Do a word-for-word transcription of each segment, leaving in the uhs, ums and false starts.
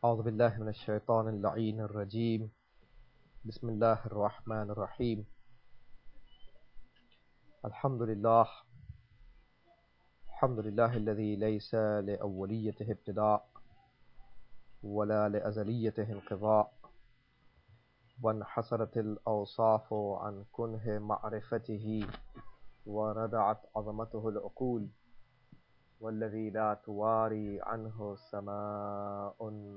أعوذ بالله من الشيطان اللعين الرجيم. بسم الله الرحمن الرحيم. الحمد لله الحمد لله الذي ليس لأوليته ابتداء ولا لأزليته انقضاء، وانحصرت الأوصاف عن كنه معرفته وردعت عظمته العقول، والذي لا تواري عنه سماء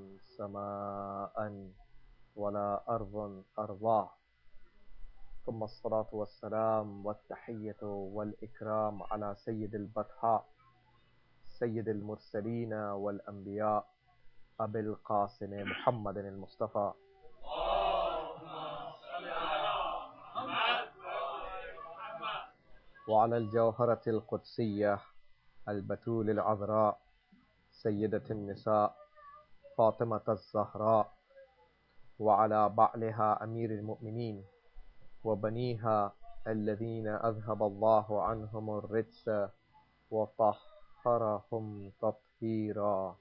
سماء ولا أرض أرضاه. ثم الصلاة والسلام والتحية والإكرام على سيد البطحاء سيد المرسلين والأنبياء أبي القاسم محمد المصطفى، وعلى الجوهرة القدسية البتول العذراء سيدة النساء فاطمة الزهراء، وعلى بعلها أمير المؤمنين وبنيها الذين أذهب الله عنهم الرجس وطهرهم تطهيرا.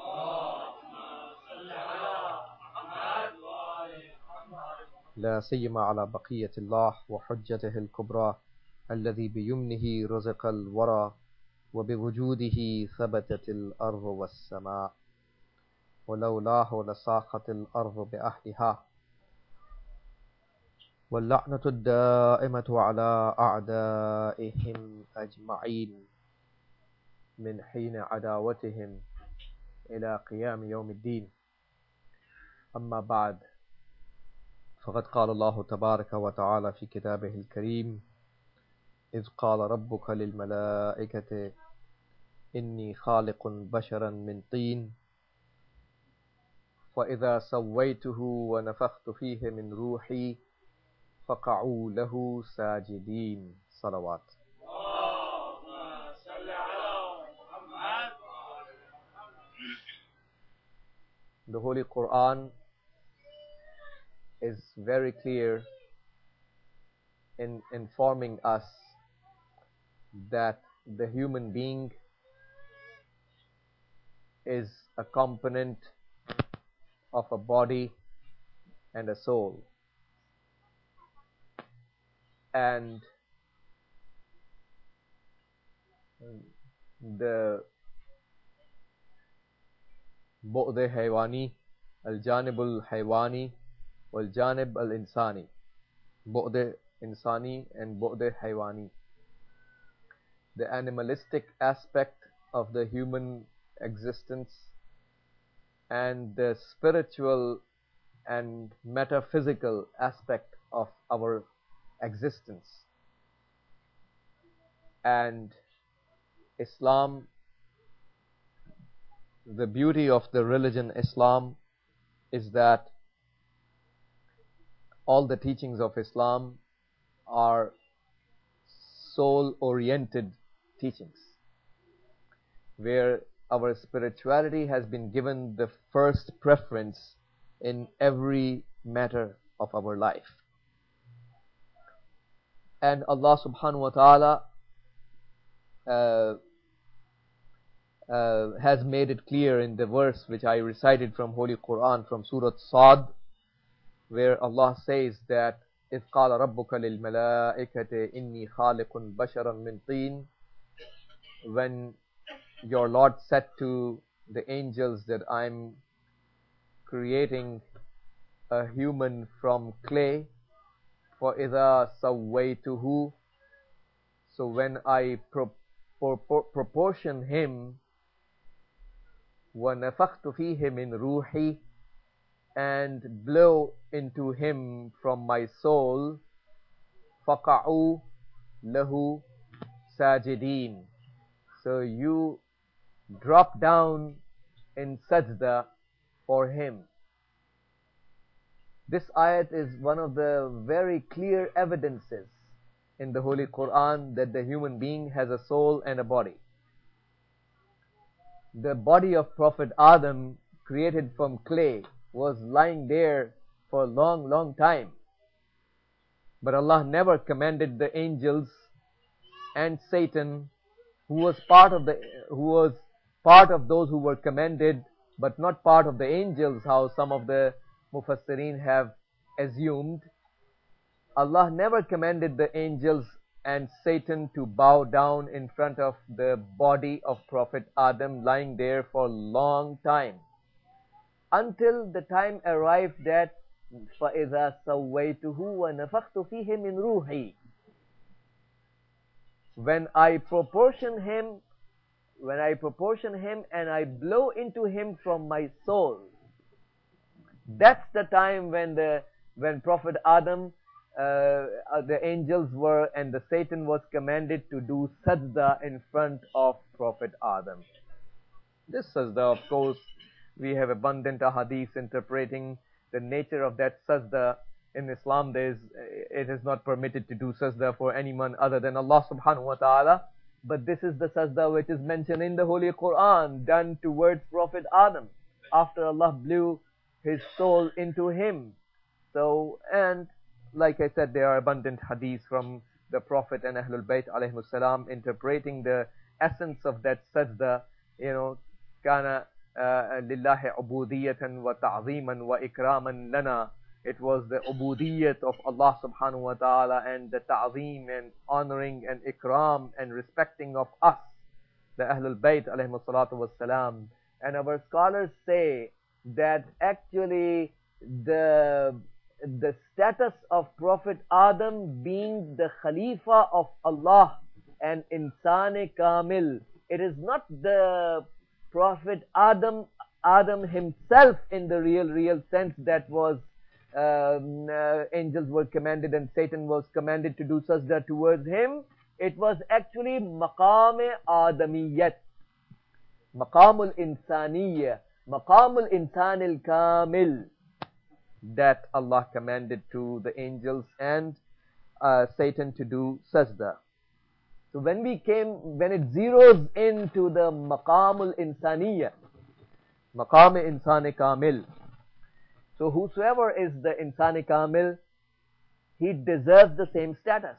لا سيما على بقية الله وحجته الكبرى الذي بيمنه رزق الورى وبوجوده ثبتت الأرض والسماء، ولولاه لساقت الأرض بأهلها. واللعنة الدائمة على أعدائهم أجمعين من حين عداوتهم إلى قيام يوم الدين. أما بعد، فقد قال الله تبارك وتعالى في كتابه الكريم: إذ قال ربك للملائكة إني خالق بشرا من طين فإذا سويته ونفخت فيه من روحي فقعوا له ساجدين. صلوات. The Holy Quran is very clear in informing us that the human being is a component of a body and a soul, and the بعد حيواني الجانب الحيواني والجانب الإنساني، بعد إنساني and بعد حيواني. The animalistic aspect of the human existence and the spiritual and metaphysical aspect of our existence. And Islam, the beauty of the religion Islam is that all the teachings of Islam are soul-oriented teachings, where our spirituality has been given the first preference in every matter of our life. And Allah subhanahu wa ta'ala uh, uh, has made it clear in the verse which I recited from Holy Quran, from Surah Sad, where Allah says that إِذْ قَالَ رَبُّكَ لِلْمَلَائِكَةِ إِنِّي خَالِقٌ بَشَرًا مِّن طِينٍ. When your Lord said to the angels that I'm creating a human from clay, فَإِذَا سَوَّيْتُهُ, so when I pro pro proportion him, وَنَفَخْتُ فِيهِ مِنْ رُوحِي, and blow into him from my soul, فَقَعُوا لَهُ سَاجِدِينَ, so you drop down in sajda for him. This ayat is one of the very clear evidences in the Holy Quran that the human being has a soul and a body. The body of Prophet Adam, created from clay, was lying there for a long, long time. But Allah never commanded the angels and Satan, who was part of the who was part of those who were commanded but not part of the angels, how some of the Mufassirin have assumed. Allah never commanded the angels and Satan to bow down in front of the body of Prophet Adam lying there for a long time, until the time arrived that فَإِذَا سَوَّيْتُهُ وَنَفَخْتُ فِيهِ مِنْ رُوحِي, when I proportion him, when I proportion him and I blow into him from my soul. That's the time when the when Prophet Adam, uh, the angels were, and the Satan was commanded to do sajda in front of Prophet Adam. This sajda, of course, we have abundant ahadith interpreting the nature of that sajda. In Islam, there is, it is not permitted to do sajda for anyone other than Allah subhanahu wa ta'ala. But this is the sajda which is mentioned in the Holy Quran, done towards Prophet Adam, after Allah blew his soul into him. So, and like I said, there are abundant hadiths from the Prophet and Ahlul Bayt alayhimus salam interpreting the essence of that sajda. You know, kana lillahi ubudiyatan wa ta'ziman wa ikraman lana. It was the ubudiyyat of Allah subhanahu wa ta'ala and the ta'zeem and honoring and ikram and respecting of us, the Ahlul Bayt alayhimus salatu was salam. And our scholars say that actually the the status of Prophet Adam being the Khalifa of Allah and Insan Kamil, it is not the Prophet Adam Adam himself in the real real sense that was um, uh, angels were commanded and Satan was commanded to do sajda towards him. It was actually maqam adamiyyat, maqamul insaniyya, maqamul insanil kamil, that Allah commanded to the angels and uh, Satan to do sajda. So when we came, when it zeroes into the maqamul insaniyya, maqam insani kamil, so whosoever is the insani kamil, he deserves the same status.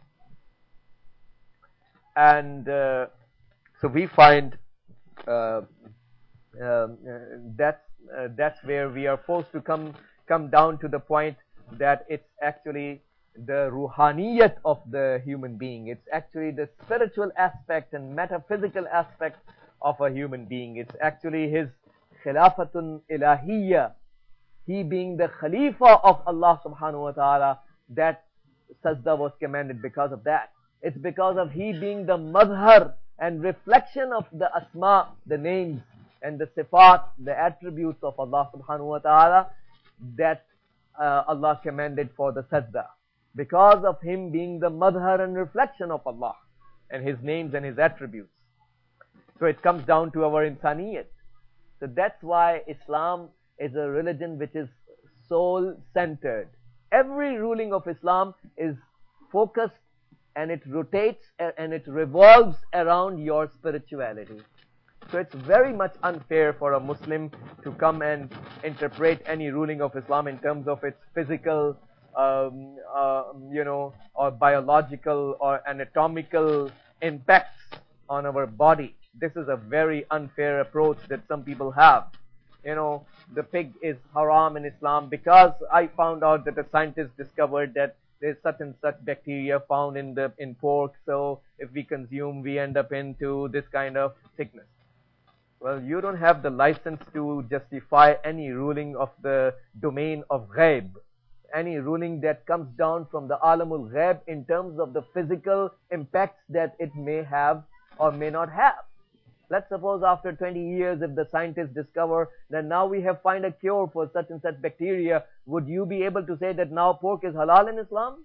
And uh, so we find uh, uh, that's uh, that's where we are forced to come come down to the point that it's actually the ruhaniyat of the human being. It's actually the spiritual aspect and metaphysical aspect of a human being. It's actually his khilafatun ilahiyya, he being the Khalifa of Allah subhanahu wa ta'ala, that sajda was commanded because of that. It's because of he being the madhar and reflection of the asma, the names and the sifat, the attributes of Allah subhanahu wa ta'ala, that uh, Allah commanded for the sajda. Because of him being the madhar and reflection of Allah and his names and his attributes. So it comes down to our insaniyat. So that's why Islam is a religion which is soul-centered. Every ruling of Islam is focused and it rotates and it revolves around your spirituality. So it's very much unfair for a Muslim to come and interpret any ruling of Islam in terms of its physical, um, uh, you know, or biological or anatomical impacts on our body. This is a very unfair approach that some people have. You know, the pig is haram in Islam because I found out that a scientist discovered that there's such and such bacteria found in the in pork, so if we consume, we end up into this kind of sickness. Well, you don't have the license to justify any ruling of the domain of ghaib, any ruling that comes down from the alamul ghaib in terms of the physical impacts that it may have or may not have. Let's suppose after twenty years, if the scientists discover that now we have found a cure for such and such bacteria, would you be able to say that now pork is halal in Islam?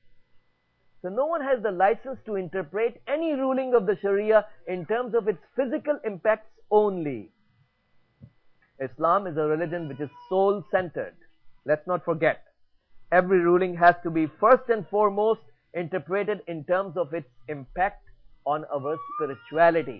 So no one has the license to interpret any ruling of the Sharia in terms of its physical impacts only. Islam is a religion which is soul-centered. Let's not forget. Every ruling has to be first and foremost interpreted in terms of its impact on our spirituality.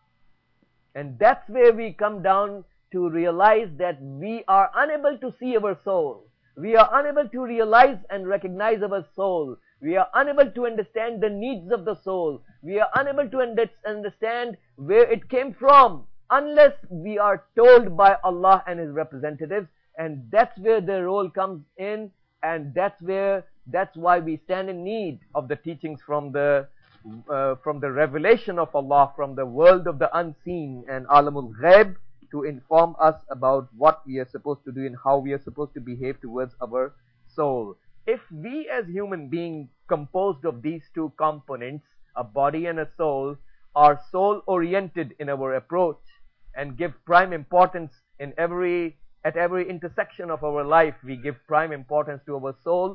And that's where we come down to realize that we are unable to see our soul. We are unable to realize and recognize our soul. We are unable to understand the needs of the soul. We are unable to understand where it came from unless we are told by Allah and His representatives. And that's where the role comes in, and that's where, that's why we stand in need of the teachings from the uh, from the revelation of Allah, from the world of the unseen and Alamul Ghaib, to inform us about what we are supposed to do and how we are supposed to behave towards our soul. If we as human beings, composed of these two components, a body and a soul, are soul oriented in our approach and give prime importance in every at every intersection of our life, we give prime importance to our soul,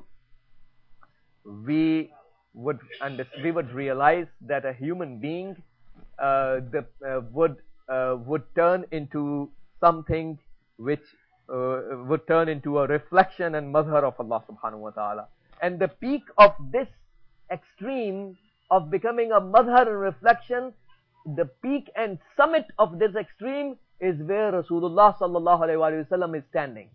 we would and we would realize that a human being uh, the, uh, would uh, would turn into something which uh, would turn into a reflection and mazhar of Allah subhanahu wa ta'ala. And the peak of this extreme of becoming a mazhar and reflection, the peak and summit of this extreme is where Rasulullah sallallahu alaihi wasallam is standing.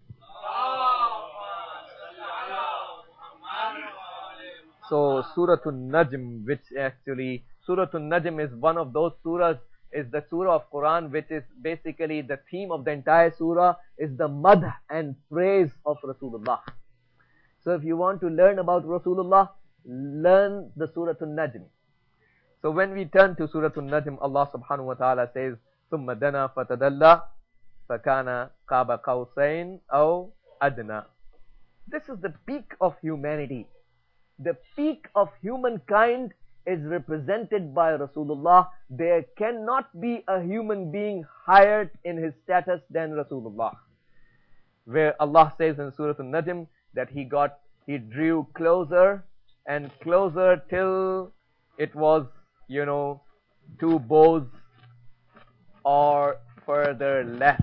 So Surah An-Najm, which actually, Surah An-Najm is one of those surahs, is the surah of Quran which is basically the theme of the entire surah, is the madh and praise of Rasulullah. So if you want to learn about Rasulullah, learn the Surah An-Najm. So when we turn to Surah An-Najm, Allah subhanahu wa ta'ala says, ثُمَّ دَنَا فَتَدَلَّى فَكَانَ قَابَ قَوْسَيْنِ أَوْ أَدْنَى. This is the peak of humanity. The peak of humankind is represented by Rasulullah. There cannot be a human being higher in his status than Rasulullah. Where Allah says in Surah An-Najm that he got, he drew closer and closer till it was, you know, two bows or further less.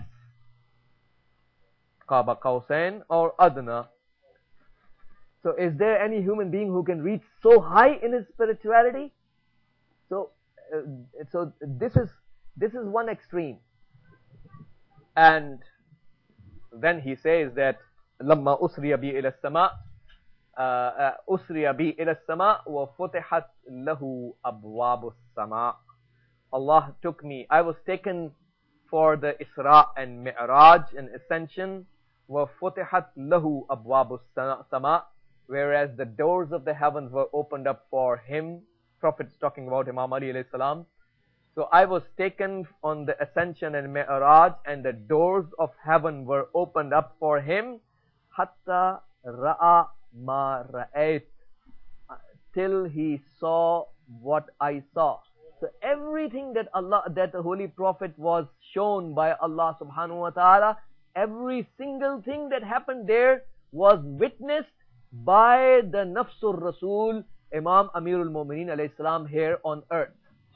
Qaba Qawsain or Adna. So is there any human being who can reach so high in his spirituality? So, uh, so this is this is one extreme. And then he says that لما أسري بي إلى السماء أسري بي إلى السماء وفتحت له أبواب السماء. Allah took me, I was taken for the Isra and Mi'raj and Ascension. وفتحت له أبواب السماء, whereas the doors of the heavens were opened up for him. Prophet's talking about Imam Ali alayhi salam. So I was taken on the Ascension and Mi'raj, and the doors of heaven were opened up for him. Hatta ra'a ma ra'ayt, till he saw what I saw. So everything that Allah, that the Holy Prophet was shown by Allah subhanahu wa ta'ala, every single thing that happened there was witnessed by the Nafsur Rasul, Imam Amirul Mu'mineen alayhi salam, here on earth.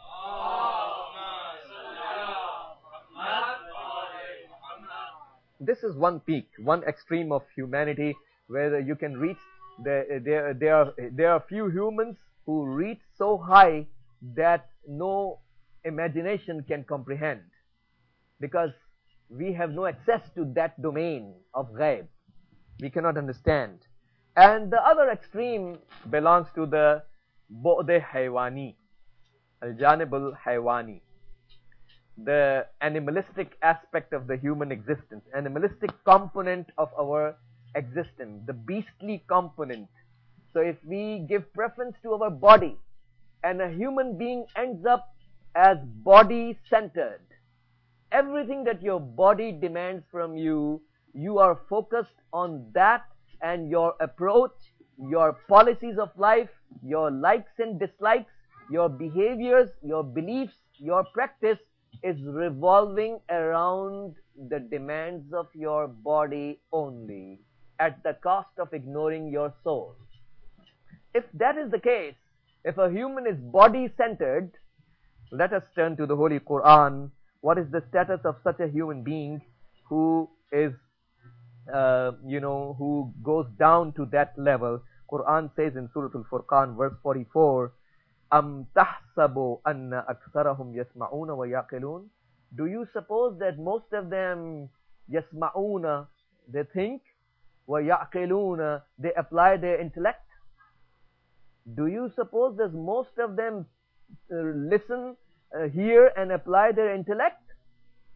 This is one peak, one extreme of humanity where you can reach. The, there, there, are, there are few humans who reach so high that no imagination can comprehend, because we have no access to that domain of ghaib. We cannot understand. And the other extreme belongs to the Bu'd Haywani, Al-Janib Al-Haywani, the animalistic aspect of the human existence, animalistic component of our existence, the beastly component. So if we give preference to our body, and a human being ends up as body-centered, everything that your body demands from you, you are focused on that, and your approach, your policies of life, your likes and dislikes, your behaviors, your beliefs, your practice is revolving around the demands of your body only, at the cost of ignoring your soul. If that is the case, if a human is body-centered, let us turn to the Holy Quran. What is the status of such a human being who is, uh, you know, who goes down to that level? Quran says in Surah Al-Furqan, verse forty-four, Am tahsabu anna aktharahum yasma'una wa yaqilun? Do you suppose that most of them yasma'una, they think, wa yaqiluna, they apply their intellect? Do you suppose that most of them uh, listen, uh, hear and apply their intellect?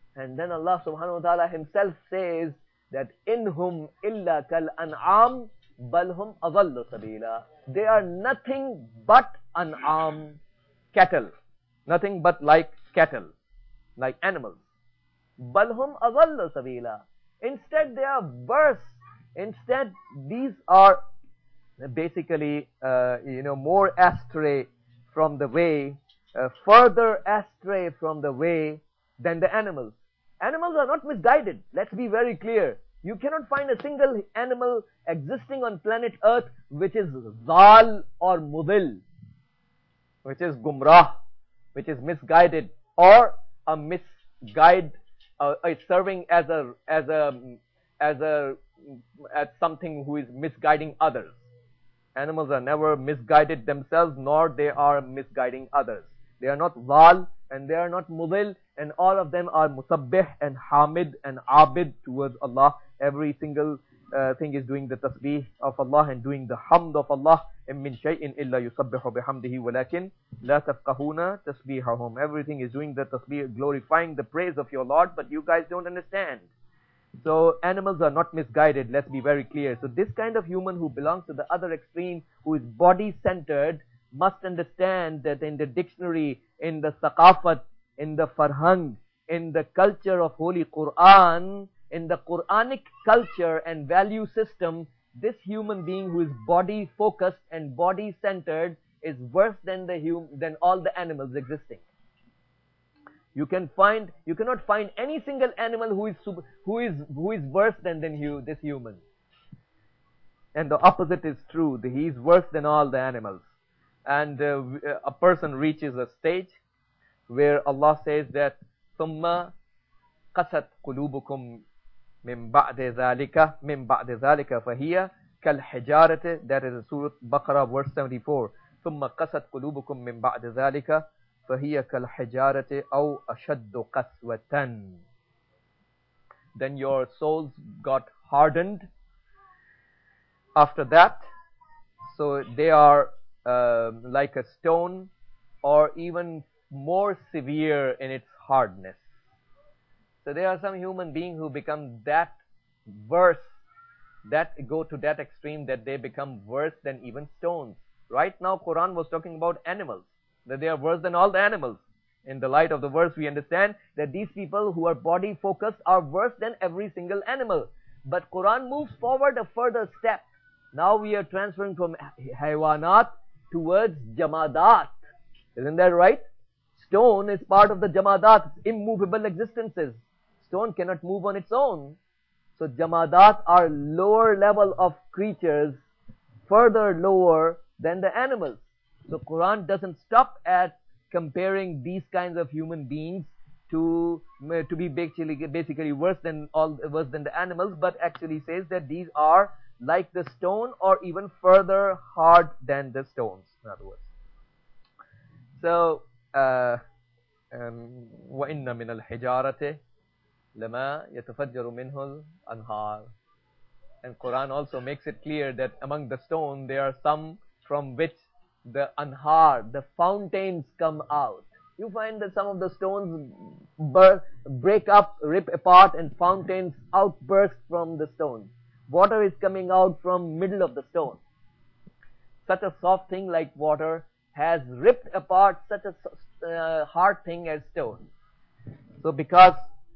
And then Allah subhanahu wa ta'ala himself says that inhum illa kal an'am balhum adallu sabila. They are nothing but an'am, cattle. Nothing but like cattle, like animals. Balhum adallu sabila. Instead they are worse. Instead these are basically uh, you know more astray from the way, uh, further astray from the way than the animals. Animals are not misguided. Let's be very clear. You cannot find a single animal existing on planet Earth which is zal or mudil, which is gumrah, which is misguided, or a misguide, uh, uh, serving as a as a as a as something who is misguiding others. Animals are never misguided themselves, nor they are misguiding others. They are not zal and they are not mudil, and all of them are musabbih and hamid and abid towards Allah. Every single uh, thing is doing the tasbih of Allah and doing the hamd of Allah. min shay'in illa yusabbihu bihamdihi walakin la tafqahuna tasbihahum. Everything is doing the tasbih, glorifying the praise of your Lord, but you guys don't understand. So animals are not misguided, let's be very clear. So this kind of human who belongs to the other extreme, who is body-centered, must understand that in the dictionary, in the thaqafat, in the farhang, in the culture of Holy Quran, in the Quranic culture and value system, this human being who is body-focused and body-centered is worse than the hum than all the animals existing. You can find, you cannot find any single animal who is super, who is who is worse than than you, this human. And the opposite is true. He is worse than all the animals. And uh, a person reaches a stage where Allah says that ثُمَّ قَسَتْ قُلُوبُكُمْ مِنْ بَعْدِ ذَلِكَ مِنْ بَعْدِ ذَلِكَ فَهِيَ كَالْحِجَارَةِ. That is Surah Baqarah verse seventy-four. ثُمَّ قَسَتْ قُلُوبُكُمْ مِنْ بَعْدِ ذَلِكَ فَهِيَ كَالْحِجَارَةِ أَوْ أَشَدُّ قَسْوَةً. Then your souls got hardened after that, so they are uh, like a stone, or even more severe in its hardness. So there are some human beings who become that worse, that go to that extreme that they become worse than even stones. Right now Quran was talking about animals, that they are worse than all the animals. In the light of the verse we understand that these people who are body focused are worse than every single animal. But Quran moves forward a further step. Now we are transferring from haywanat towards jamadat. Isn't that right? Stone is part of the jamadat, immovable existences. Stone cannot move on its own. So jamadat are lower level of creatures, further lower than the animals. So Quran doesn't stop at comparing these kinds of human beings to to be basically basically worse than all worse than the animals, but actually says that these are like the stone or even further hard than the stones, in other words. So uh, um, وَإِنَّ مِنَ الْحِجَارَةِ لَمَا يَتَفَجَّرُ مِنْهُ الْأَنْهَارُ. And Quran also makes it clear that among the stone there are some from which the anhar, the fountains come out. You find that some of the stones burst, break up, rip apart, and fountains outburst from the stones. Water is coming out from middle of the stone. Such a soft thing like water has ripped apart such a uh, hard thing as stone. So because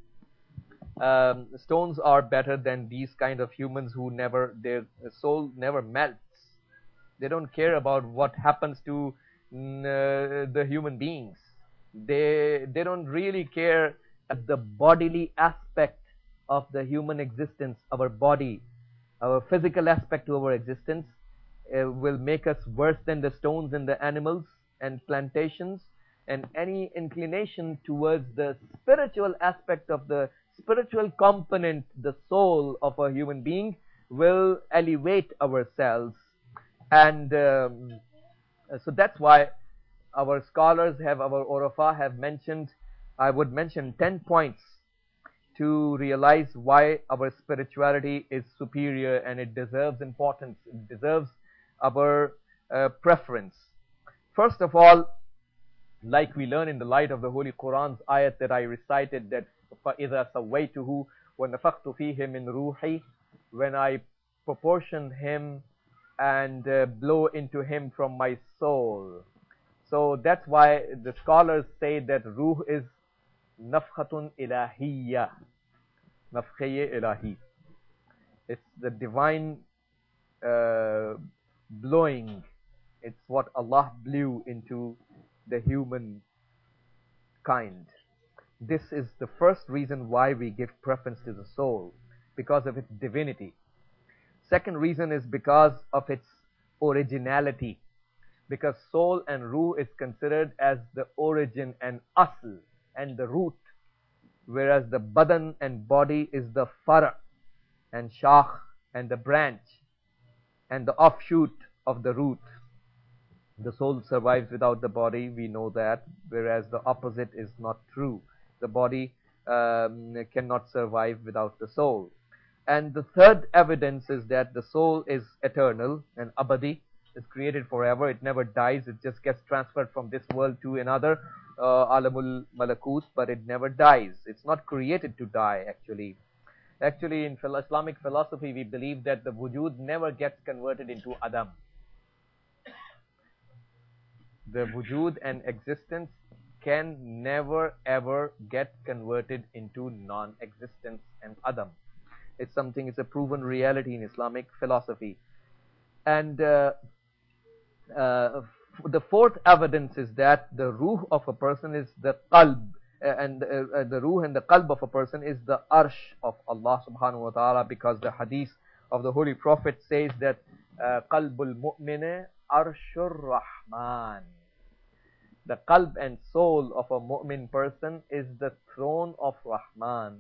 um, stones are better than these kind of humans who never, their soul never melts. They don't care about what happens to uh, the human beings. They they don't really care at the bodily aspect of the human existence. Our body, our physical aspect to our existence uh, will make us worse than the stones and the animals and plantations. And any inclination towards the spiritual aspect of the spiritual component, the soul of a human being, will elevate ourselves. And um, so that's why our scholars have, our Urafa have mentioned, I would mention ten points to realize why our spirituality is superior and it deserves importance, it deserves our uh, preference. First of all, like we learn in the light of the Holy Quran's ayat that I recited, that فَإِذَا سَوَّيْتُهُ وَنَفَخْتُ فِيهِ مِنْ رُوحِي, when I proportion him and uh, blow into him from my soul. So that's why the scholars say that ruh is nafkhatun ilahiyya, nafkhiyya ilahi. It's the divine uh, blowing. It's what Allah blew into the human kind. This is the first reason why we give preference to the soul, because of its divinity. Second reason is because of its originality, because soul and ruh is considered as the origin and asl and the root, whereas the badan and body is the fara and shakh and the branch and the offshoot of the root. The soul survives without the body, we know that, whereas the opposite is not true. The body um, cannot survive without the soul. And the third evidence is that the soul is eternal and abadi, is created forever. It never dies. It just gets transferred from this world to another, uh, alamul malakut, but it never dies. It's not created to die, actually. Actually, in Islamic philosophy, we believe that the wujud never gets converted into adam. The wujud and existence can never ever get converted into non-existence and adam. It's something, it's a proven reality in Islamic philosophy. And uh, uh, the fourth evidence is that the ruh of a person is the qalb, uh, and uh, uh, the ruh and the qalb of a person is the arsh of Allah subhanahu wa ta'ala, because the hadith of the Holy Prophet says that uh, qalbul mu'mine arshur rahman. The qalb and soul of a mu'min person is the throne of Rahman.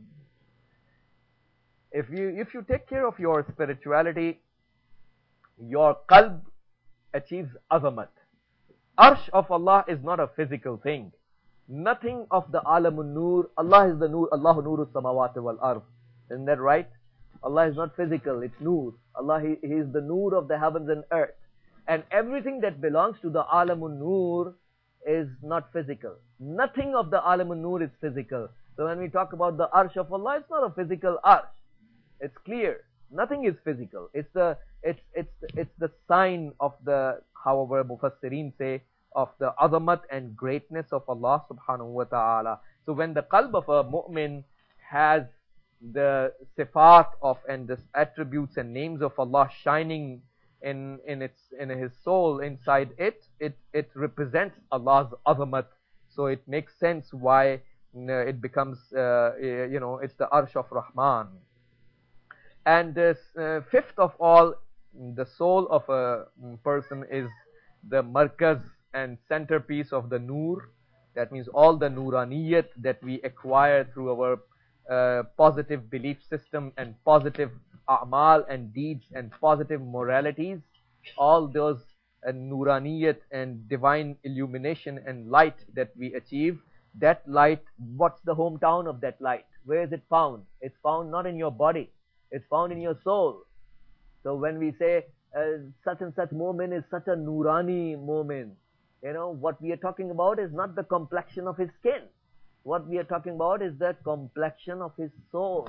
If you, if you take care of your spirituality, your qalb achieves azamat. Arsh of Allah is not a physical thing. Nothing of the alamun nur. Allah is the nur. Allahu nuru samawati wal ard. Isn't that right? Allah is not physical. It's nur. Allah, he, he is the nur of the heavens and earth. And everything that belongs to the alamun nur is not physical. Nothing of the alamun nur is physical. So when we talk about the arsh of Allah, it's not a physical arsh. It's clear. Nothing is physical. It's the it's it's it's the sign of the, however Mufassirin say, of the azamat and greatness of Allah subhanahu wa ta'ala. So when the qalb of a mu'min has the sifat of and the attributes and names of Allah shining in in its in his soul inside it, it it represents Allah's azamat. So it makes sense why uh, it becomes uh, you know it's the arsh of Rahman. And this uh, fifth of all, the soul of a person is the markaz and centerpiece of the nur. That means all the nuraniyat that we acquire through our uh, positive belief system and positive a'mal and deeds and positive moralities, all those uh, nuraniyat and divine illumination and light that we achieve, that light, what's the hometown of that light? Where is it found? It's found not in your body. It's found in your soul. So when we say uh, such and such moment is such a nurani moment, you know, what we are talking about is not the complexion of his skin. What we are talking about is the complexion of his soul.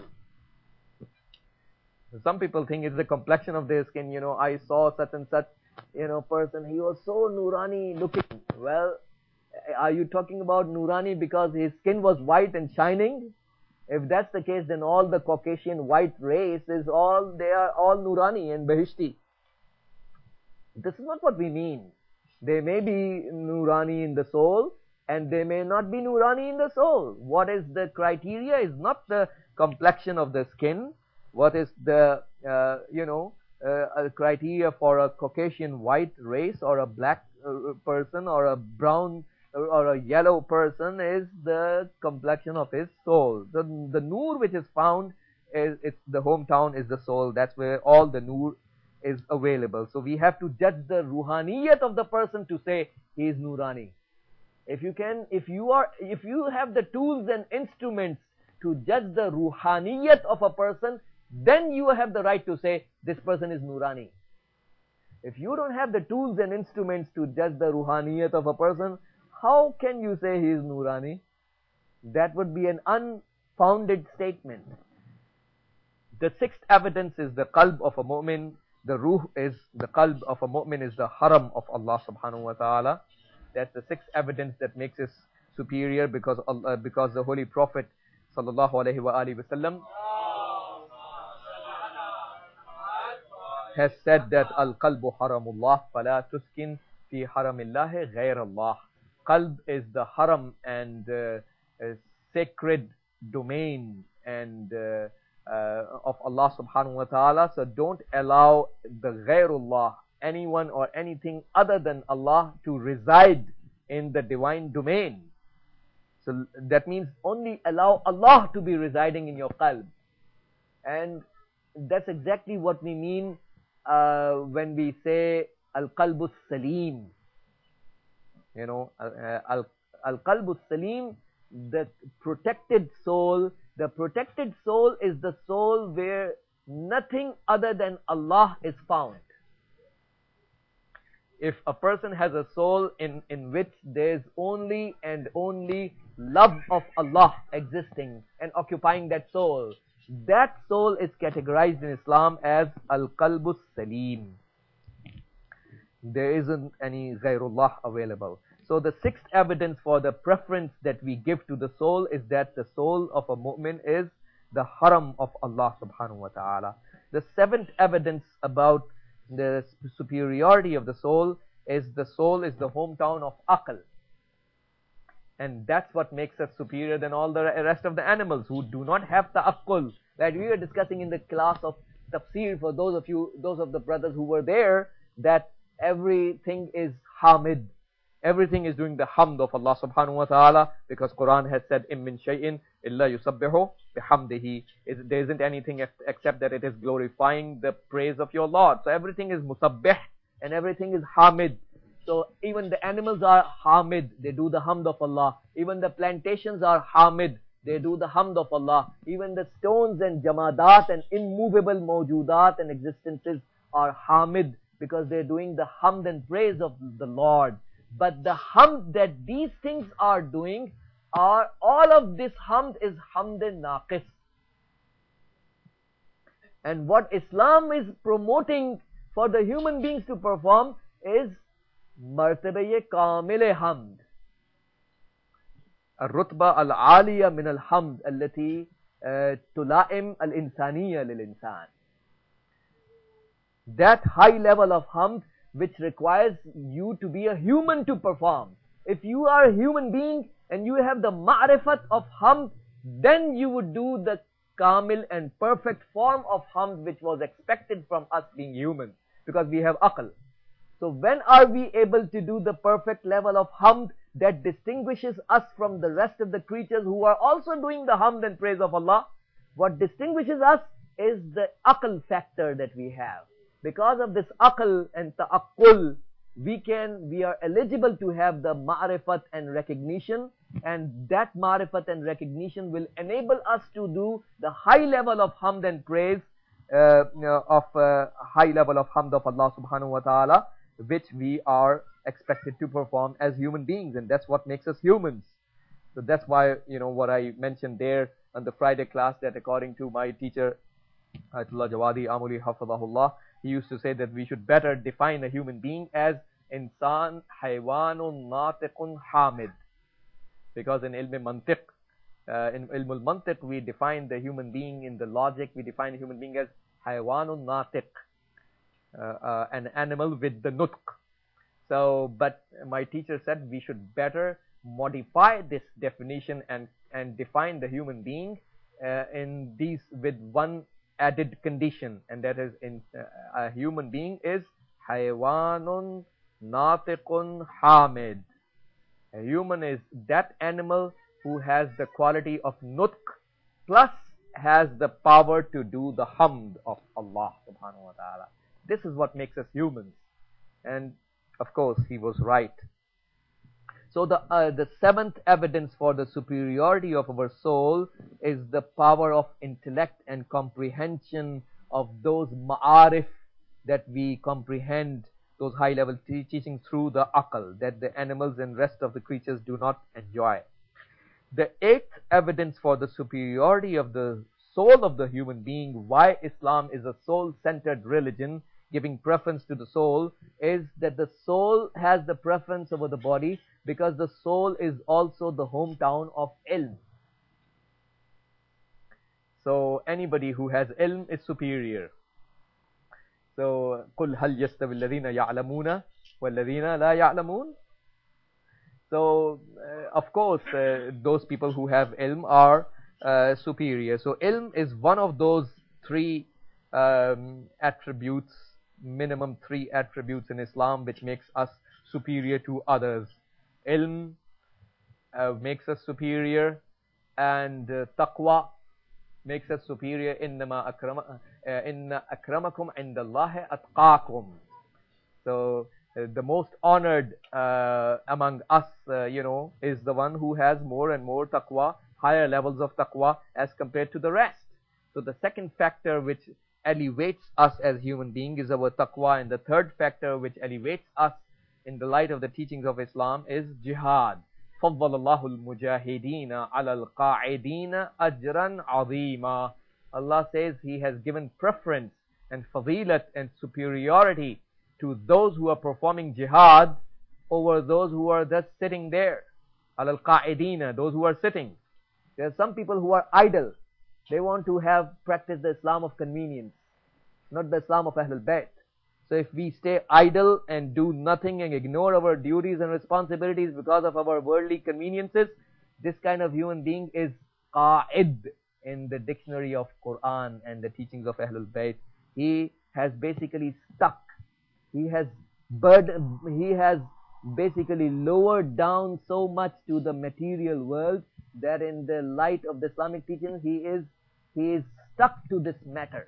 Some people think it's the complexion of their skin. You know, I saw such and such, you know, person. He was so nurani looking. Well, are you talking about nurani because his skin was white and shining? If that's the case, then all the Caucasian white race is all, they are all nurani and bahishti. This is not what we mean. They may be nurani in the soul, and they may not be nurani in the soul. What is the criteria is not the complexion of the skin. What is the, uh, you know, uh, a criteria for a Caucasian white race or a black uh, person or a brown or a yellow person is the complexion of his soul. The, the nur which is found, is it's the hometown is the soul. That's where all the nur is available. So we have to judge the ruhaniyat of the person to say he is nurani. If you can, if you are, if you have the tools and instruments to judge the ruhaniyat of a person, then you have the right to say this person is nurani. If you don't have the tools and instruments to judge the ruhaniyat of a person, how can you say he is nurani? That would be an un, founded statement. The sixth evidence is the qalb of a mu'min. The ruh is the qalb of a mu'min is the haram of Allah subhanahu wa ta'ala. That's the sixth evidence that makes us superior, because Allah, because the Holy Prophet sallallahu alaihi wa alihi wasallam has said that al-qalbu haramullah fala tuskin fi haramillahi ghayr Allah. Qalb is the haram and uh, uh, sacred domain and uh, uh, of Allah subhanahu wa ta'ala. So don't allow the ghayrullah, anyone or anything other than Allah, to reside in the divine domain. So that means only allow Allah to be residing in your qalb. And that's exactly what we mean uh, when we say al-qalbu salim. You know, uh, al-qalbu salim, the protected soul. The protected soul is the soul where nothing other than Allah is found. If a person has a soul in, in which there is only and only love of Allah existing and occupying that soul, that soul is categorized in Islam as al-qalbu salim. There isn't any ghayrullah available. So the sixth evidence for the preference that we give to the soul is that the soul of a mu'min is the haram of Allah subhanahu wa ta'ala. The seventh evidence about the superiority of the soul is the soul is the hometown of aql. And that's what makes us superior than all the rest of the animals who do not have the aql. That we were discussing in the class of tafsir, for those of you, those of the brothers who were there, that everything is hamid. Everything is doing the hamd of Allah subhanahu wa ta'ala, because Quran has said, "Im min shay'in illa yusabbihu bihamdihi." There isn't anything except that it is glorifying the praise of your Lord. So everything is musabbih and everything is hamid. So even the animals are hamid, they do the hamd of Allah. Even the plantations are hamid, they do the hamd of Allah. Even the stones and jamadat and immovable mawjudat and existences are hamid, because they're doing the hamd and praise of the Lord. But the hamd that these things are doing, are all of this hamd is hamd naqis. And what Islam is promoting for the human beings to perform is martabe kamil hamd, الرتبة العالية من الحمد التي تلائم الإنسانية للإنسان. That high level of hamd which requires you to be a human to perform. If you are a human being and you have the ma'rifat of hamd, then you would do the kamil and perfect form of hamd which was expected from us being human, because we have aql. So when are we able to do the perfect level of hamd that distinguishes us from the rest of the creatures who are also doing the hamd and praise of Allah? What distinguishes us is the aql factor that we have. Because of this aql and ta'aqqul, we can, we are eligible to have the ma'rifat and recognition, and that ma'rifat and recognition will enable us to do the high level of hamd and praise, uh, of uh, high level of hamd of Allah subhanahu wa ta'ala, which we are expected to perform as human beings, and that's what makes us humans. So that's why, you know, what I mentioned there on the Friday class, that according to my teacher, Ayatollah Jawadi Amuli Hafidhahullah, he used to say that we should better define a human being as insan haywanun natiqun hamid. Because in ilm mantiq, uh, in ilm al-mantiq, we define the human being in the logic, we define a human being as haywanun natiq, uh, uh, an animal with the nutq. So, but my teacher said we should better modify this definition and, and define the human being uh, in these with one added condition, and that is in uh, a human being is haywanun natiqun hamid. A human is that animal who has the quality of nutq plus has the power to do the hamd of Allah subhanahu wa ta'ala. This is what makes us humans. And of course he was right. So the uh, the seventh evidence for the superiority of our soul is the power of intellect and comprehension of those ma'arif that we comprehend, those high level teachings through the aql, that the animals and rest of the creatures do not enjoy. The eighth evidence for the superiority of the soul of the human being, why Islam is a soul-centered religion, giving preference to the soul, is that the soul has the preference over the body because the soul is also the hometown of ilm. So anybody who has ilm is superior. So قُلْ هَلْ يَسْتَوِي الَّذِينَ يَعْلَمُونَ وَالَّذِينَ لَا يَعْلَمُونَ. So uh, of course uh, those people who have ilm are uh, superior. So ilm is one of those three um, attributes, minimum three attributes in Islam, which makes us superior to others. Ilm uh, makes us superior, and uh, taqwa makes us superior. Innama akrama, uh, inna akramakum indallahi atqakum. So uh, the most honored uh, among us, uh, you know, is the one who has more and more taqwa, higher levels of taqwa as compared to the rest. So the second factor which elevates us as human beings is our taqwa, and the third factor which elevates us in the light of the teachings of Islam is jihad. فَضَّلَ اللَّهُ الْمُجَاهِدِينَ عَلَى الْقَاعِدِينَ أَجْرًا عَظِيمًا. Allah says He has given preference and fadilat and superiority to those who are performing jihad over those who are just sitting there. عَلَى الْقَاعِدِينَ, those who are sitting. There are some people who are idle. They want to have practiced the Islam of convenience, not the Islam of Ahlul Bayt. So if we stay idle and do nothing and ignore our duties and responsibilities because of our worldly conveniences, this kind of human being is qa'id in the dictionary of Quran and the teachings of Ahlul Bayt. He has basically stuck. He has burden, he has basically lowered down so much to the material world that in the light of the Islamic teachings, he is he is stuck to this matter.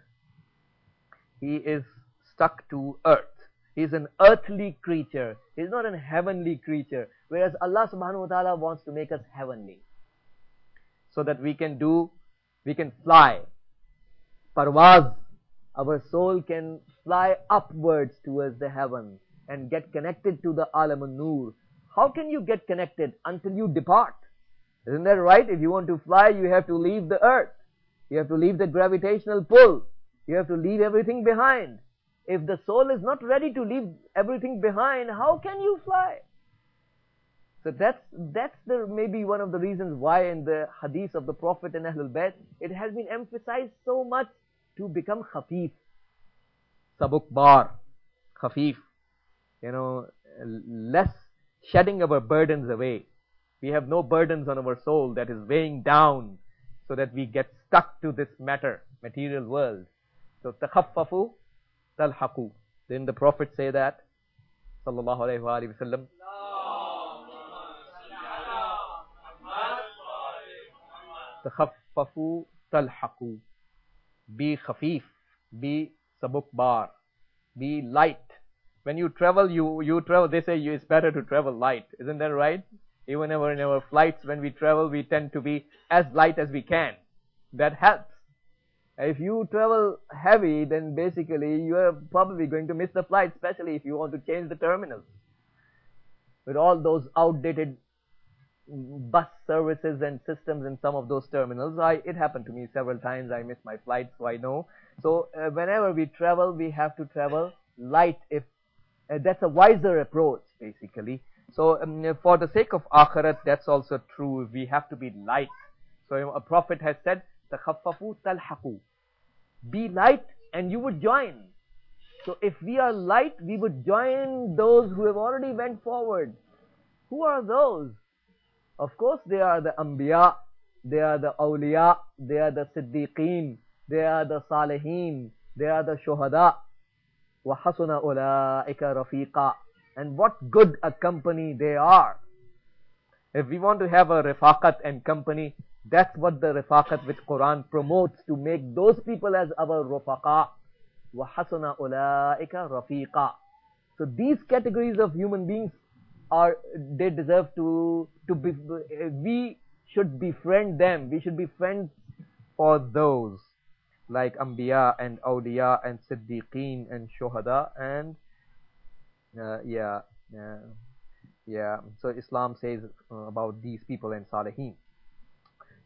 He is stuck to earth. He is an earthly creature. He is not a heavenly creature. Whereas Allah subhanahu wa ta'ala wants to make us heavenly, so that we can do, we can fly. Parwaz, our soul can fly upwards towards the heavens and get connected to the Alam al-Nur. How can you get connected until you depart? Isn't that right? If you want to fly, you have to leave the earth. You have to leave the gravitational pull. You have to leave everything behind. If the soul is not ready to leave everything behind, how can you fly? So that's that's the maybe one of the reasons why in the hadith of the Prophet and Ahlul Bayt, it has been emphasized so much to become khafif. Sabuk bar, khafif. You know, less shedding our burdens away. We have no burdens on our soul that is weighing down so that we get stuck to this matter, material world. So, takhaffafu talhaqu. Didn't the Prophet say that? Sallallahu alayhi wa alayhi wa sallam. Takhaffafu talhaqu. Be khafif. Be sabuk bar. Be light. When you travel, you, you travel, they say you, it's better to travel light. Isn't that right? Even in our, in our flights, when we travel, we tend to be as light as we can. That helps. If you travel heavy, then basically you are probably going to miss the flight, especially if you want to change the terminals. With all those outdated bus services and systems in some of those terminals, I, it happened to me several times. I missed my flight, so I know. So uh, whenever we travel, we have to travel light. If uh, that's a wiser approach, basically. So um, for the sake of akhirat, that's also true. We have to be light. So a prophet has said, "Takhaffafu talhaqu." Be light and you would join. So if we are light, we would join those who have already went forward. Who are those? Of course, they are the Anbiya, they are the Awliya, they are the Siddiqeen, they are the Salihin, they are the Shuhada. وَحَسُنَ أُولَٰئِكَ رَفِيقًا. And what good a company they are. If we want to have a rifaqat and company, that's what the rifaqat which Quran promotes, to make those people as our rufaqa. وَحَسُنَ أُولَٰئِكَ رَفِيقًا. So these categories of human beings are, they deserve to, to be, we should befriend them. We should be friends for those like Anbiya and Awliya and Siddiqeen and Shuhada and uh, yeah, yeah, yeah. So Islam says uh, about these people and Salihin.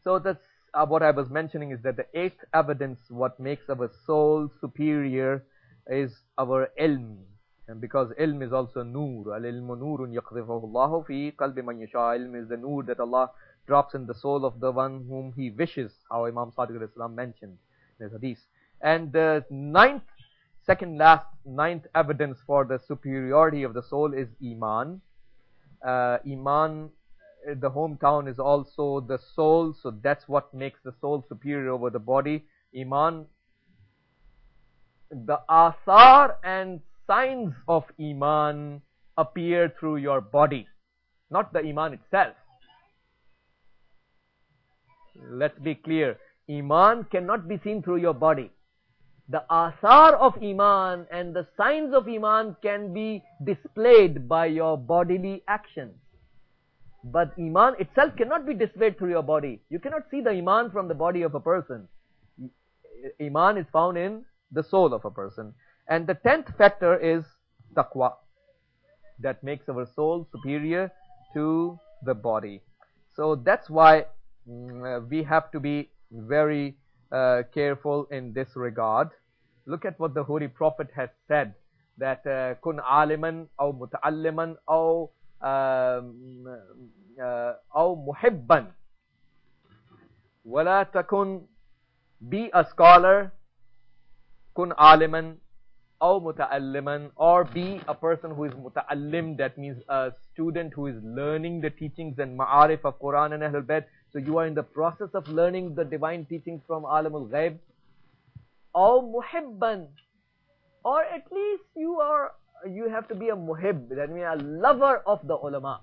So that's uh, what I was mentioning, is that the eighth evidence what makes our soul superior is our ilm. And because ilm is also nur. Al-ilmu nurun yaqdhifuhu Allahu fi qalbi man yasha. Ilm is the nur that Allah drops in the soul of the one whom He wishes, how Imam Sadiq al-Islam mentioned in his hadith. And the ninth, second last, ninth evidence for the superiority of the soul is Iman. Uh, Iman, the hometown is also the soul, so that's what makes the soul superior over the body. Iman, the athar and signs of Iman appear through your body, not the Iman itself. Let's be clear. Iman cannot be seen through your body. The athar of Iman and the signs of Iman can be displayed by your bodily actions. But Iman itself cannot be displayed through your body. You cannot see the Iman from the body of a person. Iman is found in the soul of a person. And the tenth factor is taqwa, that makes our soul superior to the body. So that's why mm, we have to be very uh, careful in this regard. Look at what the Holy Prophet has said, that uh, kun aliman aw muta'alliman aw um, uh, aw muhibban wala takun, be a scholar, kun aliman aw muta'alliman, or be a person who is muta'allim, that means a student who is learning the teachings and ma'arif of Quran and Ahlul Bayt. So you are in the process of learning the divine teachings from Alamul Ghaib. Aw muhibban, or at least you are, you have to be a muhib, that means a lover of the ulama,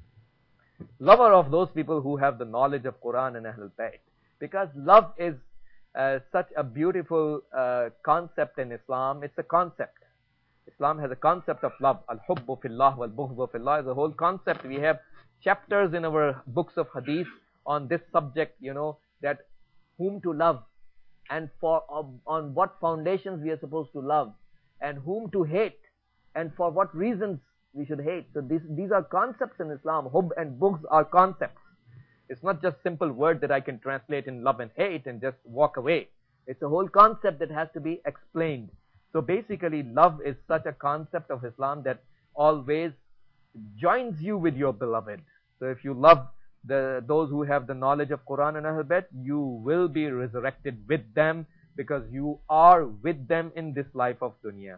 lover of those people who have the knowledge of Quran and Ahlul Bayt. Because love is uh, such a beautiful uh, concept in Islam. It's a concept. Islam has a concept of love. Al-hubbu fillah wal-bughdhu fillah is a whole concept. We have chapters in our books of hadith on this subject, you know, that whom to love, and for um, on what foundations we are supposed to love, and whom to hate, and for what reasons we should hate. So these, these are concepts in Islam. Hub and bughd are concepts. It's not just simple word that I can translate in love and hate and just walk away. It's a whole concept that has to be explained. So basically, love is such a concept of Islam that always joins you with your beloved. So if you love the those who have the knowledge of Quran and Ahlul Bayt, you will be resurrected with them, because you are with them in this life of dunya.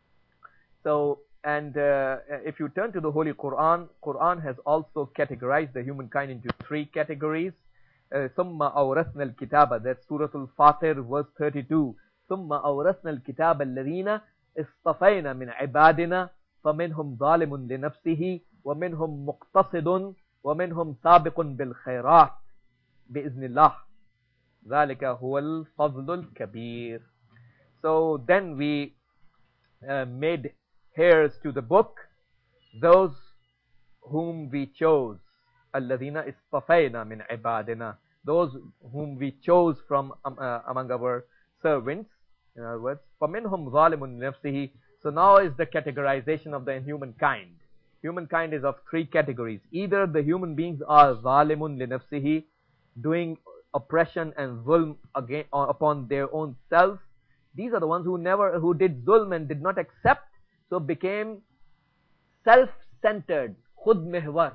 So, and uh, if you turn to the Holy Quran, Quran has also categorized the humankind into three categories. ثُمَّ أَوْرَثْنَا الْكِتَابَ, that's Surah Al-Fatir, verse thirty-two. ثُمَّ أَوْرَثْنَا الْكِتَابَ الَّذِينَ اصْطَفَيْنَا مِنْ عِبَادِنَا فَمِنْهُمْ ظَالِمٌ لِنَفْسِهِ وَمِنْهُمْ مُقْتَصِدٌ وَمِنْهُمْ سَابِقٌ بِالْخَيْرَاتِ بِإِذْنِ اللَّهِ ذَلِكَ هُوَ الْفَضْلُ الْكَبِيرُ. So then we uh, made heirs to the book those whom we chose. الَّذِينَ اصْطَفَيْنَا مِنْ عِبَادِنَا, those whom we chose from um, uh, among our servants. In other words, فَمِنْهُمْ ظَالِمٌ لِنَفْسِهِ. So now is the categorization of the humankind. Humankind is of three categories. Either the human beings are zalimun li nafsihi, doing oppression and zulm again upon their own selves. These are the ones who never, who did zulm and did not accept, so became self-centered, khud mihwar.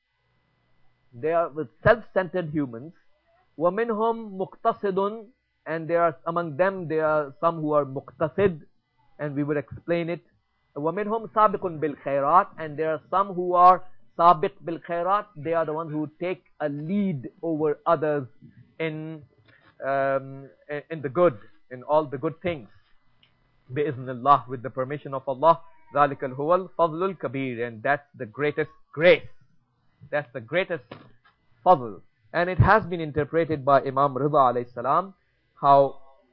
They are with self-centered humans. وَمِنْهُمْ مُقْتَصِدٌ, and there are among them there are some who are muqtasid, and we will explain it. وَمِنْهُمْ سَابِقٌ بِالْخَيْرَاتِ, and there are some who are sabiq bil khairat. They are the ones who take a lead over others in um, in the good, in all the good things. بِإِذْنِ with the permission of Allah. ذَلِكَ الْهُوَ الْفَضْلُ الْكَبِيرُ, and that's the greatest grace. That's the greatest fadl. And it has been interpreted by Imam Rida alayhi salam, how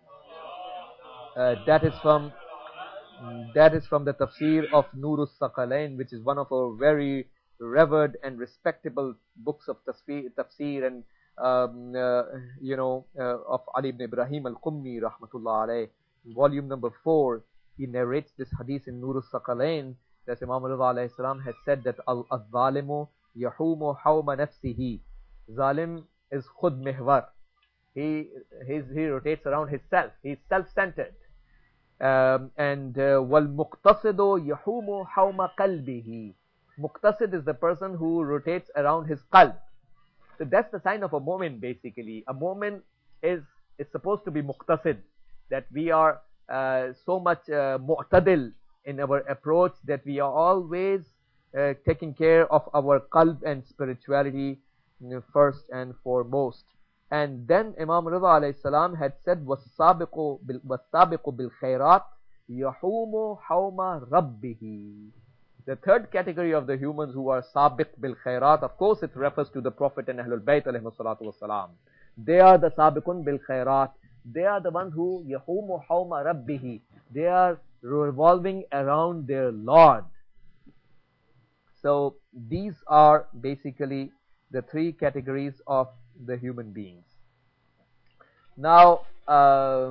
uh, that is from that is from the tafsir of Nurus Saqalain, which is one of our very revered and respectable books of tafsir, tafsir and um, uh, you know uh, of Ali ibn Ibrahim al-Qummi rahmatullah alayh, volume number four. He narrates this hadith in Nurus Saqalain that Imam Rida alayhi salam has said that al-zalimu yahumu hawma nafsihi. Zalim is khud mihwar. He, his, he rotates around himself. He's self-centered. Um, and uh, وَالْمُقْتَصِدُ يَحُومُ حَوْمَ قَلْبِهِ. Muqtasid is the person who rotates around his qalb. So that's the sign of a mu'min basically. A mu'min is, is supposed to be muqtasid, that we are uh, so much uh, mu'tadil in our approach, that we are always uh, taking care of our qalb and spirituality, you know, first and foremost. And then Imam Rida alayhi salam had said, وَالسَّابِقُ بِالْخَيْرَاتِ يَحُومُ حَوْمَ رَبِّهِ. The third category of the humans who are sabiq bil khairat, of course it refers to the Prophet and Ahlul Bayt alayhi salatu wasalam. They are the sabiqun bil khairat. They are the ones who yahumu hawma rabbihi. They are revolving around their Lord. So these are basically the three categories of the human beings. Now, uh,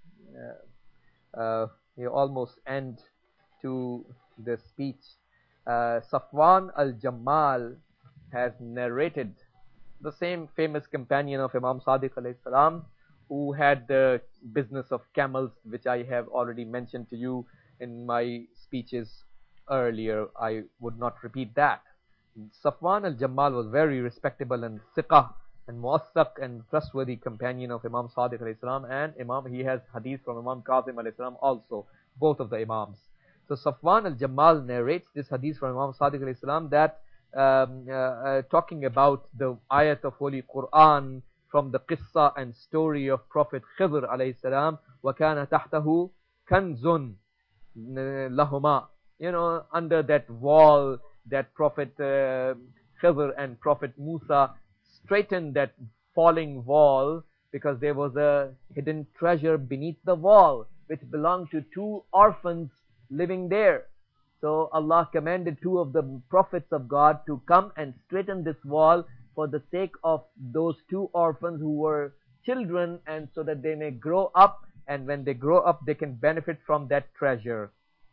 uh, we almost end to the speech. Uh, Safwan al-Jammal has narrated, the same famous companion of Imam Sadiq alayhi salam, who had the business of camels, which I have already mentioned to you in my speeches earlier. I would not repeat that. Safwan al-Jammal was very respectable and thiqah and muwaththaq and trustworthy companion of Imam Sadiq alayhi salam, and Imam, he has hadith from Imam Kazim alayhi salam also, both of the Imams. So Safwan al-Jammal narrates this hadith from Imam Sadiq alayhi salam, that um, uh, uh, talking about the ayat of Holy Quran from the qissa and story of Prophet Khidr alayhi salam, وَكَانَ تَحْتَهُ كَنْزٌ لَهُمَا. You know, under that wall, that Prophet uh, Khidr and Prophet Musa straightened that falling wall, because there was a hidden treasure beneath the wall which belonged to two orphans living there. So Allah commanded two of the prophets of God to come and straighten this wall for the sake of those two orphans who were children, and so that they may grow up, and when they grow up they can benefit from that treasure.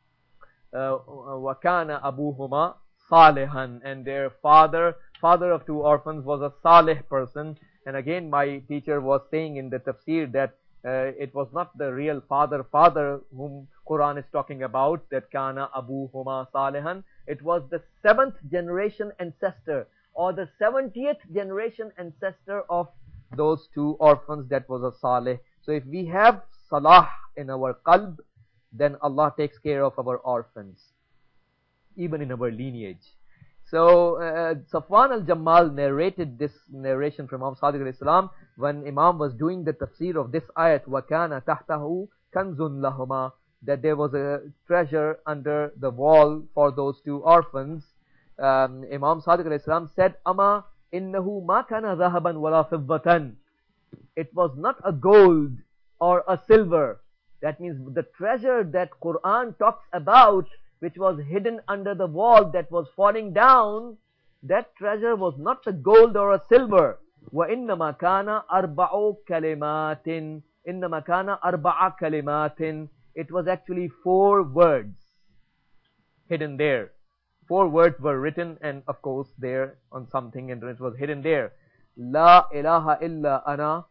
وَكَانَ أَبُوهُمَا صَالِحًا. And their father, father of two orphans, was a salih person. And again, my teacher was saying in the tafsir that uh, it was not the real father, father whom Quran is talking about, that kana abuhuma salihan. It was the seventh generation ancestor, or the seventieth generation ancestor of those two orphans, that was a salih. So if we have salah in our qalb, then Allah takes care of our orphans, even in our lineage. So uh, Safwan al-Jammal narrated this narration from Imam Sadiq alayhi salam when Imam was doing the tafsir of this ayat, وَكَانَ تَحْتَهُ كَنْزٌ لَهُمَا, that there was a treasure under the wall for those two orphans. Um, Imam Sadiq alayhi salam said, أَمَا إِنَّهُ مَا كَانَ ذَهَبًا وَلَا فِضَّةً. It was not a gold or a silver. That means the treasure that Quran talks about, which was hidden under the wall that was falling down, that treasure was not a gold or a silver. وَإِنَّمَا كَانَ أَرْبَعُ كَلِمَاتٍ إِنَّمَا كَانَ أَرْبَعَ كَلِمَاتٍ. It was actually four words hidden there. Four words were written, and of course there on something, and it was hidden there. La ilaha illa ana.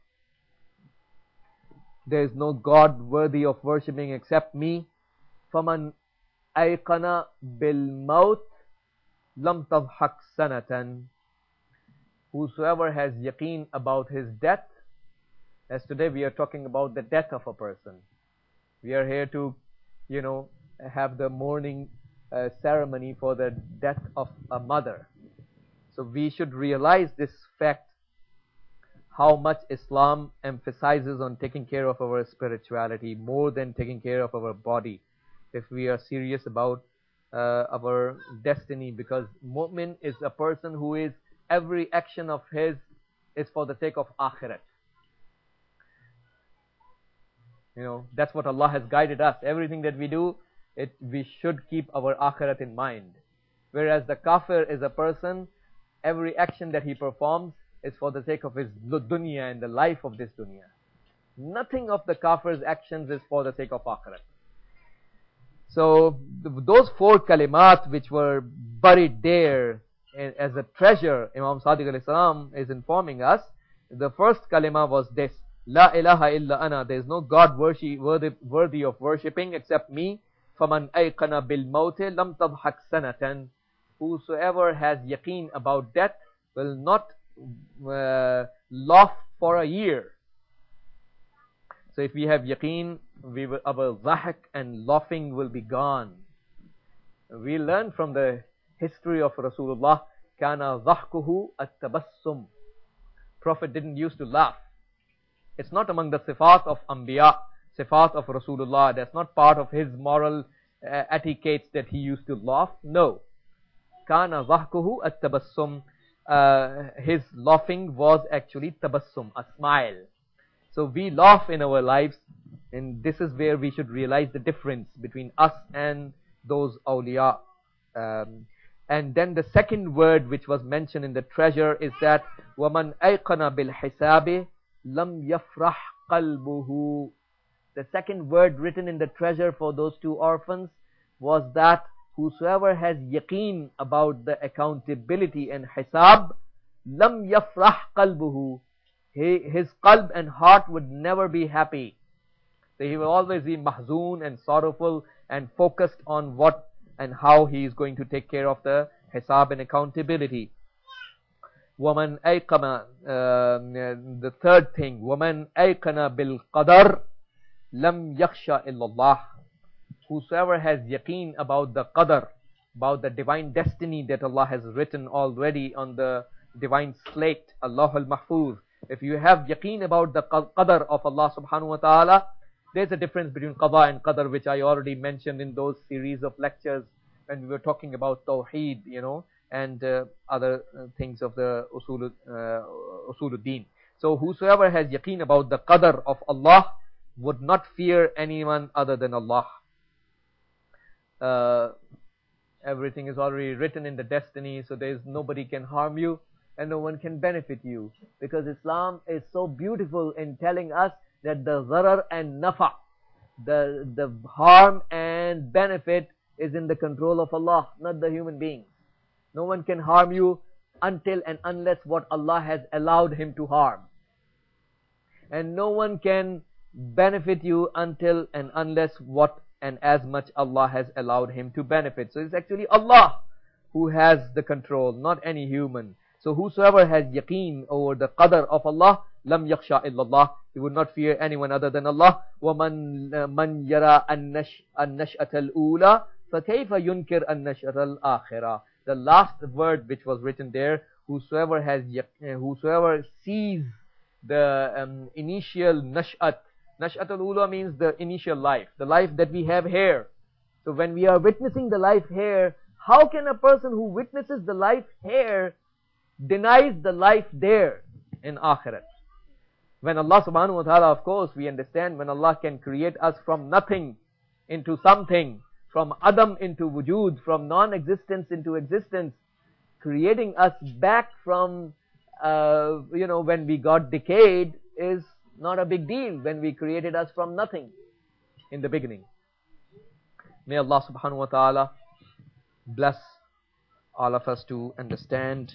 There is no God worthy of worshipping except me. فَمَنْ أَيْقَنَ بِالْمَوْتِ لَمْ تَضْحَكْ سَنَةً. Whosoever has yaqeen about his death, as today we are talking about the death of a person. We are here to, you know, have the mourning uh, ceremony for the death of a mother. So we should realize this fact, how much Islam emphasizes on taking care of our spirituality more than taking care of our body, if we are serious about uh, our destiny. Because mu'min is a person who is, every action of his is for the sake of akhirat. You know, that's what Allah has guided us. Everything that we do, it we should keep our akhirat in mind. Whereas the kafir is a person, every action that he performs is for the sake of his dunya and the life of this dunya. Nothing of the kafir's actions is for the sake of akhirat. So th those four kalimat which were buried there as a treasure, Imam Sadiq alayhi salam is informing us The first kalima was this: La ilaha illa ana. There is no God worthy, worthy, worthy of worshipping except me. فَمَنْ أَيْقَنَ بِالْمَوْتِ لَمْ تَضْحَكْ سَنَةً. Whosoever has yaqeen about death will not uh, laugh for a year. So if we have yaqeen, we will, our dhahak and laughing will be gone. We learn from the history of Rasulullah, kana dhahkuhu at-tabassum. Prophet didn't used to laugh. It's not among the sifat of Anbiya, sifat of Rasulullah. That's not part of his moral uh, etiquette that he used to laugh. No. Kana dhahkuhu at-tabassum. Uh, his laughing was actually tabassum, a smile. So we laugh in our lives, and this is where we should realize the difference between us and those awliya. Um, and then the second word which was mentioned in the treasure is that وَمَنْ أَيْقَنَ بِالْحِسَابِ لَمْ يَفْرَحْ قَلْبُهُ. The second word written in the treasure for those two orphans was that whosoever has yaqeen about the accountability and hisab, لَمْ يَفْرَحْ قَلْبُهُ. His qalb and heart would never be happy. So he will always be mahzoon and sorrowful and focused on what and how he is going to take care of the hisab and accountability. Woman aykana, uh, the third thing, woman aykana bil qadar lam yakhsha illallah. Whosoever has yaqeen about the qadar, about the divine destiny that Allah has written already on the divine slate, Allah al-Mahfuz. If you have yaqeen about the qadar of Allah subhanahu wa ta'ala, there's a difference between qada and qadar, which I already mentioned in those series of lectures when we were talking about tawheed, you know, and uh, other uh, things of the usul, uh, usuluddin. So whosoever has yaqeen about the qadar of Allah would not fear anyone other than Allah. Uh, everything is already written in the destiny, so there is nobody can harm you and no one can benefit you, because Islam is so beautiful in telling us that the zarar and nafa, the the harm and benefit, is in the control of Allah, not the human beings. No one can harm you until and unless what Allah has allowed him to harm, and no one can benefit you until and unless what and as much Allah has allowed him to benefit. So it's actually Allah who has the control, not any human. So whosoever has yaqeen over the qadar of Allah, lam yakhsha illallah, he would not fear anyone other than Allah. وَمَنْ مَنْ يَرَى النَّشْأَةَ الْأُولَى فَكَيْفَ يُنْكِرْ النَّشْأَةَ الْآخِرَةَ. The last word which was written there, whosoever has whosoever sees the um, initial nash'at. Nash'at al-ula means the initial life, the life that we have here. So when we are witnessing the life here, how can a person who witnesses the life here denies the life there in akhirat? When Allah subhanahu wa ta'ala, of course, we understand when Allah can create us from nothing into something, from Adam into wujud, from non-existence into existence, creating us back from, uh, you know, when we got decayed is not a big deal when we created us from nothing in the beginning. May Allah subhanahu wa ta'ala bless all of us to understand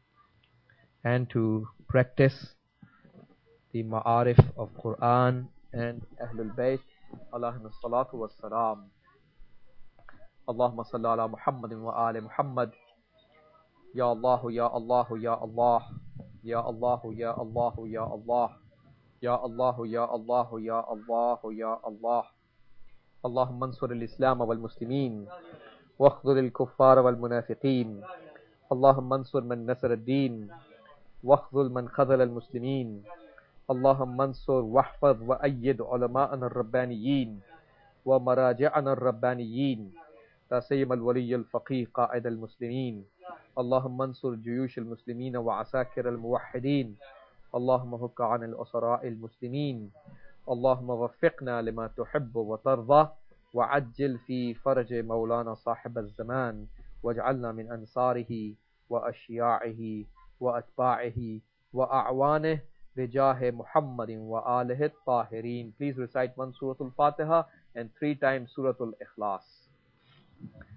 and to practice the ma'arif of Quran and Ahlul Bayt. Allahumma salatu wa salam. Allahumma salli ala Muhammadin wa ali Muhammad. Ya Allah, Ya Allah, Ya Allah. Ya Allah, Ya Allah, Ya Allah. Ya Allah, Ya Allah, Ya Allah, Ya Allah. Allahumma ansur al-Islam wal-Muslimin واخذل الكفار والمنافقين. اللهم انصر من نصر الدين واخذل من خذل المسلمين. اللهم انصر واحفظ وأيد علماءنا الربانيين ومراجعنا الربانيين، لا سيما الولي الفقيه قائد المسلمين. اللهم انصر جيوش المسلمين وعساكر الموحدين. اللهم فك عن الأسراء المسلمين. اللهم وفقنا لما تحب وترضى، وعجل في فرج مولانا صاحب الزمان، واجعلنا من أنصاره وأشياعه وأتباعه وأعوانه بجاه محمد وآله الطاهرين. Please recite one Surah Al-Fatiha and three times Surah Al-Ikhlas.